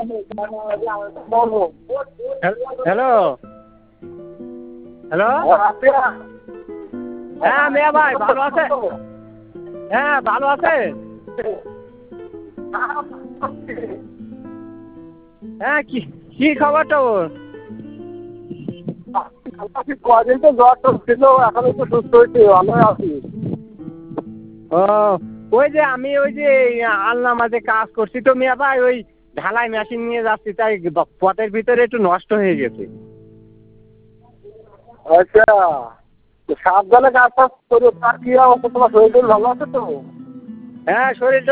Hello hello, হ্যাঁ মিয়া ভাই ভালো আছে? হ্যাঁ ভালো আছে। হ্যাঁ কি কি খবর তোর? কদিন তো জ্বর টর ছিল, এখন একটু সুস্থ হয়েছে, ভালো আছি। ও ওই যে আমি ওই যে আলনার মাঝে কাজ করছি তো মিয়া ভাই, ওই ঢালাই মেশিন নিয়ে যাচ্ছি, তাই পথের ভিতরে একটু নষ্ট হয়ে গেছে। আচ্ছা, সাবধানে কাজ টাজ করো। তার কি অবস্থা, তোমার শরীর টরীর ভালো আছে তো? হ্যাঁ শরীর